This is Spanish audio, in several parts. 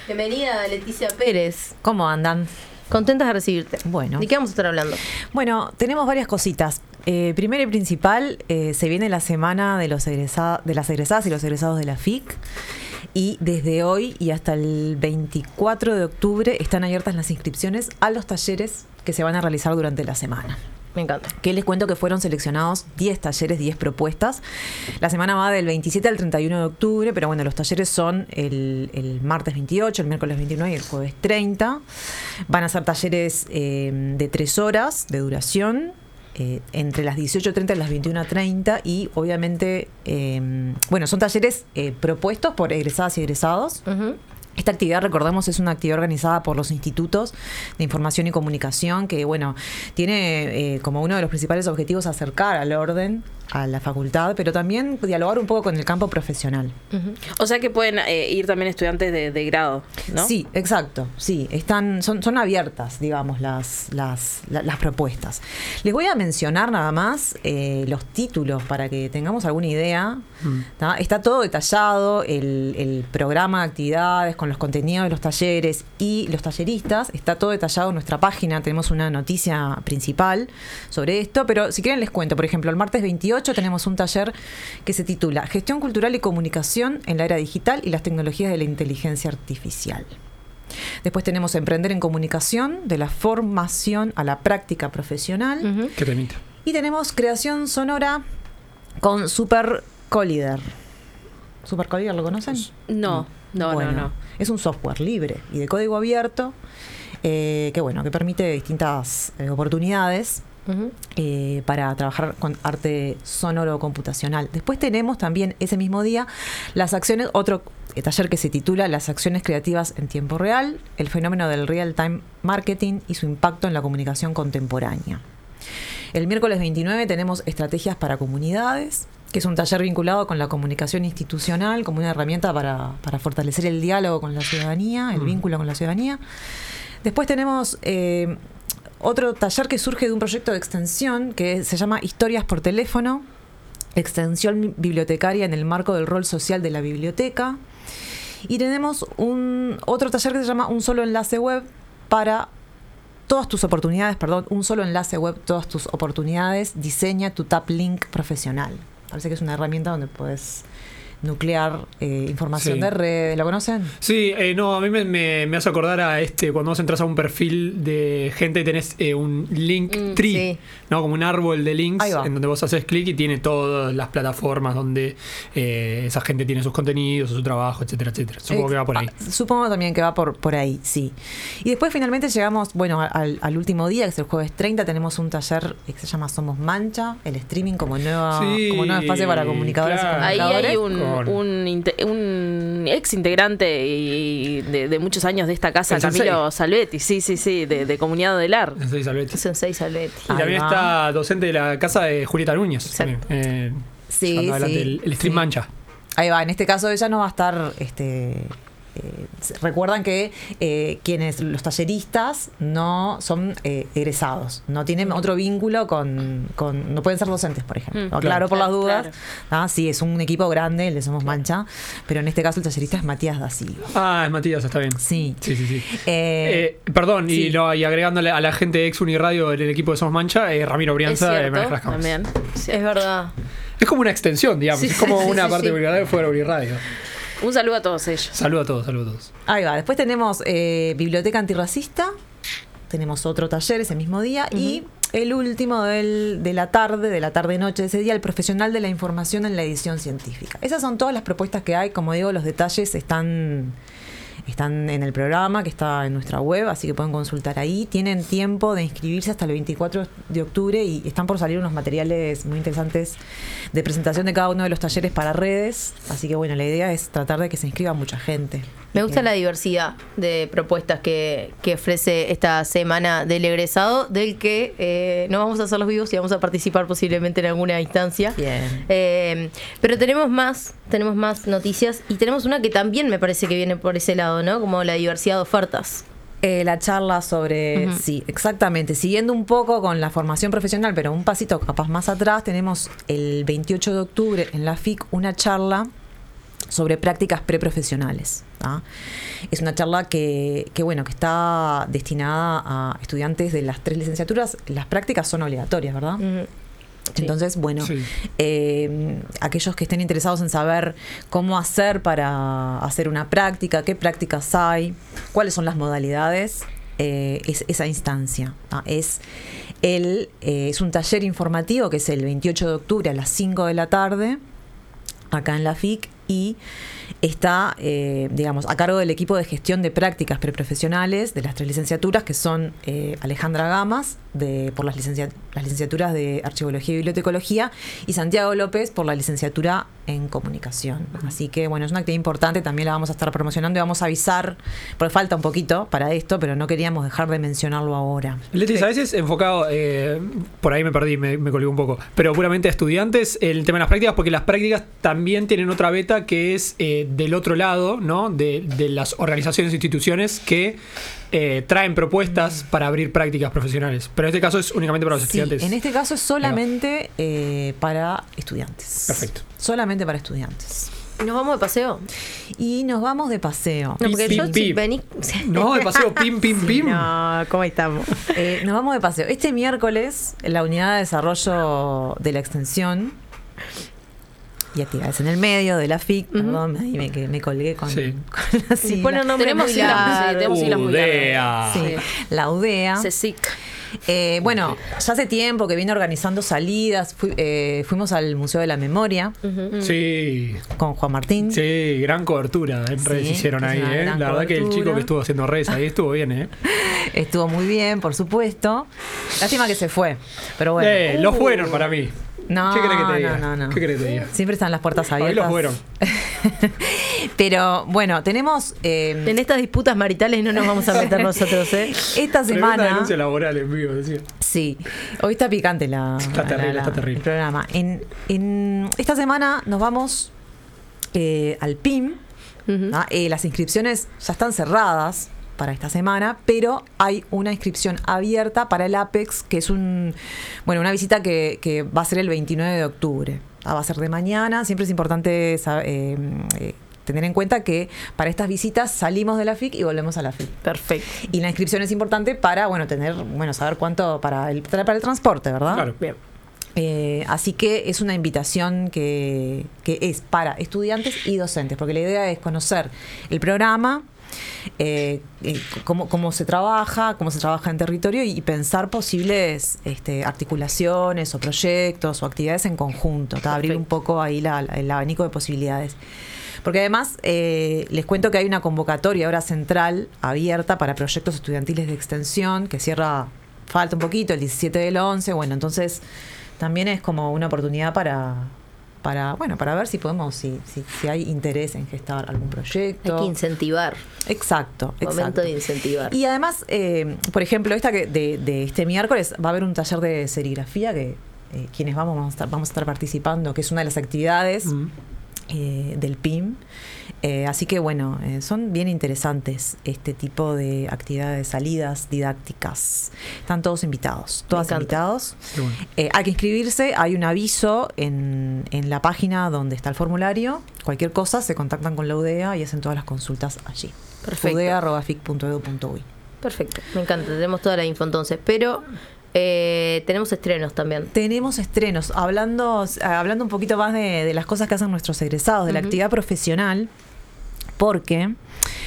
Bienvenida, Leticia Pérez. ¿Cómo andan? Contentas de recibirte. Bueno. ¿De qué vamos a estar hablando? Bueno, tenemos varias cositas. Primero y principal, se viene la semana de las egresadas y los egresados de la FIC. Y desde hoy y hasta el 24 de octubre están abiertas las inscripciones a los talleres que se van a realizar durante la semana. Me encanta. Que les cuento que fueron seleccionados 10 talleres, 10 propuestas. La semana va del 27 al 31 de octubre, pero bueno, los talleres son el martes 28, el miércoles 29 y el jueves 30. Van a ser talleres de 3 horas de duración, entre las 18:30 y las 21:30, y obviamente, bueno, son talleres propuestos por egresadas y egresados. Uh-huh. Esta actividad, recordamos, es una actividad organizada por los institutos de información y comunicación que, bueno, tiene como uno de los principales objetivos acercar al orden a la facultad, pero también dialogar un poco con el campo profesional. Uh-huh. O sea que pueden ir también estudiantes de grado, ¿no? Sí, exacto. Sí, son abiertas, digamos, las propuestas. Les voy a mencionar nada más los títulos para que tengamos alguna idea. Está todo detallado, el programa de actividades con los contenidos de los talleres y los talleristas. Está todo detallado en nuestra página. Tenemos una noticia principal sobre esto, pero si quieren les cuento. Por ejemplo, el martes 28 tenemos un taller que se titula Gestión Cultural y Comunicación en la Era Digital y las Tecnologías de la Inteligencia Artificial. Después tenemos Emprender en Comunicación, de la formación a la práctica profesional. Uh-huh. ¿Qué temita? Y tenemos Creación Sonora con Super Collider. ¿Super Collider lo conocen? No. Es un software libre y de código abierto que permite distintas oportunidades. Uh-huh. Para trabajar con arte sonoro computacional. Después tenemos también ese mismo día las acciones, otro taller que se titula Las acciones creativas en tiempo real, el fenómeno del real-time marketing y su impacto en la comunicación contemporánea. El miércoles 29 tenemos Estrategias para Comunidades, que es un taller vinculado con la comunicación institucional como una herramienta para fortalecer el diálogo con la ciudadanía, el vínculo con la ciudadanía. Después tenemos otro taller que surge de un proyecto de extensión que se llama Historias por Teléfono, extensión bibliotecaria en el marco del rol social de la biblioteca. Y tenemos otro taller que se llama Un solo enlace web para todas tus oportunidades, un solo enlace web, todas tus oportunidades, diseña tu tap link profesional. Parece que es una herramienta donde puedes nuclear información de redes. ¿Lo conocen? Sí, no, a mí me hace acordar a cuando vos entras a un perfil de gente y tenés un link tree, ¿no? Como un árbol de links en donde vos haces clic y tiene todas las plataformas donde esa gente tiene sus contenidos, su trabajo, etcétera, etcétera. Supongo que va por ahí. Supongo también que va por ahí, sí. Y después finalmente llegamos, al último día, que es el jueves 30, tenemos un taller que se llama Somos Mancha, el streaming como nuevo espacio para comunicadoras y comunicadores. Ahí hay un ex integrante de muchos años de esta casa, Camilo Salvetti, de Comunidad del AR. Sensei Salvetti. Y también está docente de la casa de Julieta Núñez. El Stream Mancha. Ahí va, en este caso ella no va a estar recuerdan que quienes los talleristas no son egresados, no tienen otro vínculo con no pueden ser docentes, por ejemplo. Claro, por las dudas. Claro. Sí, es un equipo grande, el de Somos Mancha, pero en este caso el tallerista es Matías da Silva. Es Matías, está bien. Sí. Perdón, y agregándole a la gente de Ex Uniradio en el equipo de Somos Mancha, Ramiro Brianza de Maneja las Cámaras. También. Sí, es verdad. Es como una extensión, digamos. Es como una parte de Uniradio fuera de Uniradio. Un saludo a todos ellos. Saludo a todos. Ahí va. Después tenemos Biblioteca Antirracista. Tenemos otro taller ese mismo día. Uh-huh. Y el último de la tarde-noche de ese día, el profesional de la información en la edición científica. Esas son todas las propuestas que hay. Como digo, los detalles están en el programa que está en nuestra web, así que pueden consultar ahí. Tienen tiempo de inscribirse hasta el 24 de octubre y están por salir unos materiales muy interesantes de presentación de cada uno de los talleres para redes. Así que la idea es tratar de que se inscriba mucha gente. Me gusta la diversidad de propuestas que ofrece esta semana del egresado, del que no vamos a hacer los vivos y vamos a participar posiblemente en alguna instancia. Bien. Pero tenemos más noticias y tenemos una que también me parece que viene por ese lado, ¿no? Como la diversidad de ofertas. La charla sobre... Uh-huh. Sí, exactamente. Siguiendo un poco con la formación profesional, pero un pasito capaz más atrás, tenemos el 28 de octubre en la FIC una charla sobre prácticas preprofesionales. Es una charla que está destinada a estudiantes de las 3 licenciaturas. Las prácticas son obligatorias, ¿verdad? Sí. Entonces, bueno, sí. Aquellos que estén interesados en saber cómo hacer para hacer una práctica, qué prácticas hay, cuáles son las modalidades, es esa instancia. Es un taller informativo que es el 28 de octubre a las 5 de la tarde, acá en la FIC, y está, digamos, a cargo del equipo de gestión de prácticas preprofesionales de las 3 licenciaturas, que son Alejandra Gamas, por las licenciaturas de Archivología y Bibliotecología, y Santiago López por la licenciatura en Comunicación. Así que, bueno, es una actividad importante, también la vamos a estar promocionando y vamos a avisar, porque falta un poquito para esto, pero no queríamos dejar de mencionarlo ahora. Letis, a veces enfocado, por ahí me perdí, me colgué un poco, pero puramente a estudiantes, el tema de las prácticas, porque las prácticas también tienen otra beta que es del otro lado, ¿no? De las organizaciones e instituciones que traen propuestas para abrir prácticas profesionales. Pero en este caso es únicamente para los estudiantes. En este caso es solamente para estudiantes. Perfecto. Solamente para estudiantes. ¿Nos vamos de paseo? Y nos vamos de paseo. No, porque yo vení. No, de paseo, pim, pim, pim. No, ¿cómo estamos? Nos vamos de paseo. Este miércoles, en la Unidad de Desarrollo de la Extensión y Actividades en el Medio de la FIC, perdón, ahí me colgué con la sigla. Tenemos siglas muy UDEA. Sí, la UDEA. CSIC. Bueno, ya hace tiempo que viene organizando salidas. Fuimos al Museo de la Memoria. Sí. Con Juan Martín. Sí, gran cobertura en redes hicieron ahí, La verdad que el chico que estuvo haciendo redes ahí estuvo bien, Estuvo muy bien, por supuesto. Lástima que se fue, pero bueno. Lo fueron para mí. No, ¿Qué crees que te diga? No. ¿Qué crees que te diga? Siempre están las puertas abiertas. Ahí los fueron. Pero bueno, tenemos... en estas disputas maritales no nos vamos a meter nosotros, Esta semana... Tremenda denuncia laboral en vivo, decía. Sí, hoy está picante Está terrible. el programa. En esta semana nos vamos al PIM. Las inscripciones ya están cerradas para esta semana, pero hay una inscripción abierta para el APEX, que es una visita que va a ser el 29 de octubre. Va a ser de mañana. Siempre es importante tener en cuenta que para estas visitas salimos de la FIC y volvemos a la FIC. Perfecto. Y la inscripción es importante para saber cuánto para el transporte, ¿verdad? Claro. Bien. Así que es una invitación que es para estudiantes y docentes, porque la idea es conocer el programa, cómo se trabaja en territorio y pensar posibles articulaciones o proyectos o actividades en conjunto, abrir un poco ahí el abanico de posibilidades. Porque además les cuento que hay una convocatoria ahora central abierta para proyectos estudiantiles de extensión que falta un poquito, el 17 del 11. Bueno, entonces también es como una oportunidad para ver si podemos, si hay interés en gestar algún proyecto. Hay que incentivar. Exacto. Momento de incentivar. Y además, por ejemplo, de este miércoles va a haber un taller de serigrafía que quienes vamos a estar participando, que es una de las actividades del PIM. Así que bueno, son bien interesantes este tipo de actividades, salidas didácticas. Están todos invitados, todas invitados. Bueno. Hay que inscribirse, hay un aviso en la página donde está el formulario. Cualquier cosa se contactan con la UDEA y hacen todas las consultas allí. Perfecto. udea@fic.edu.uy. Perfecto, me encanta, tenemos toda la info entonces, pero tenemos estrenos también. Tenemos estrenos, hablando un poquito más de las cosas que hacen nuestros egresados, de la actividad profesional, porque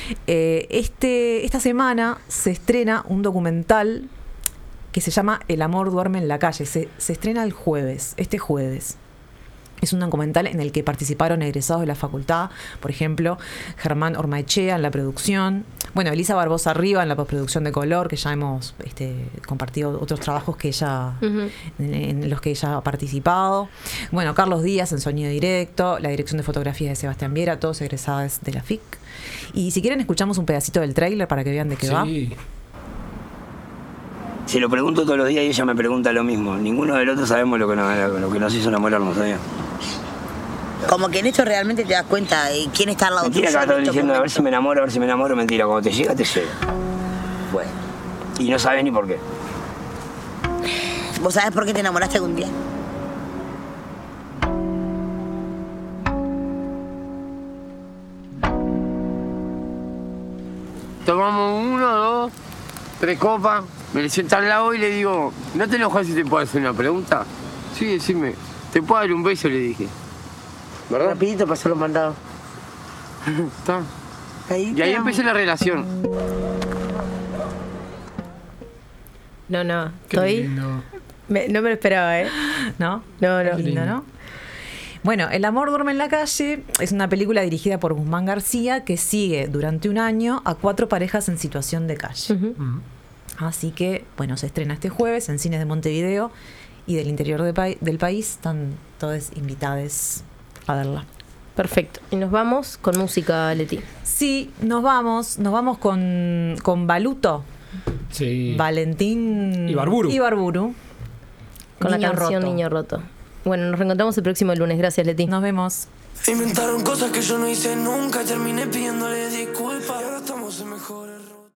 esta semana se estrena un documental que se llama El amor duerme en la calle. Se estrena este jueves. Es un documental en el que participaron egresados de la facultad, por ejemplo, Germán Ormaechea en la producción, Elisa Barbosa Riva en la postproducción de color, que ya hemos compartido otros trabajos que ella en los que ella ha participado. Carlos Díaz en sonido directo, la dirección de fotografía de Sebastián Viera, todos egresados de la FIC. Y si quieren escuchamos un pedacito del tráiler para que vean de qué va. Se lo pregunto todos los días y ella me pregunta lo mismo. Ninguno del otro sabemos lo que nos hizo enamorarnos, ¿sabes? Como que en esto realmente te das cuenta de quién está al lado tuyo. Mentira que estás diciendo a ver si me enamoro, mentira. Cuando te llega, te llega. Bueno. Y no sabes ni por qué. ¿Vos sabés por qué te enamoraste algún día? tomamos 1, 2, 3 copas, me le siento al lado y le digo, ¿no te enojas si te puedo hacer una pregunta? Sí, decime, ¿te puedo dar un beso? Le dije. ¿Verdad? Rapidito pasó los mandados. Está. Y ahí empecé la relación. No, Qué estoy... lindo. no me lo esperaba, ¿eh? ¿No? No. Qué lindo, ¿no? Bueno, El amor duerme en la calle es una película dirigida por Guzmán García que sigue durante un año a 4 parejas en situación de calle. Así que, bueno, se estrena este jueves en cines de Montevideo y del interior del país. Están todos invitados a verla. Perfecto. Y nos vamos con música, Leti. Sí, nos vamos con Baluto. Sí. Valentín Ibarburu. Con Niño la canción Roto. Niño Roto. Bueno, nos reencontramos el próximo lunes. Gracias, Leti. Nos vemos. Inventaron cosas que yo no hice nunca y terminé pidiéndole disculpas. Y ahora estamos en mejores.